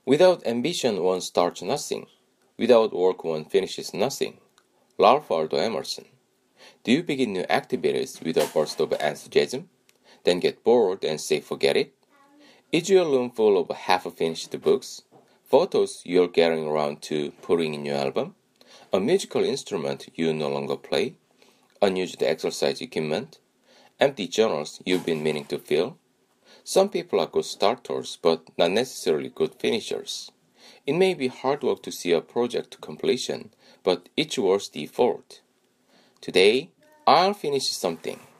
Without ambition, one starts nothing. Without work, one finishes nothing. Ralph Waldo Emerson. Do you begin new activities with a burst of enthusiasm, then get bored and say forget it? Is your room full of half-finished books, photos you're getting around to putting in your album, a musical instrument you no longer play, unused exercise equipment, empty journals you've been meaning to fill? Some people are good starters, but not necessarily good finishers. It may be hard work to see a project to completion, but it's worth the effort. Today, I'll finish something.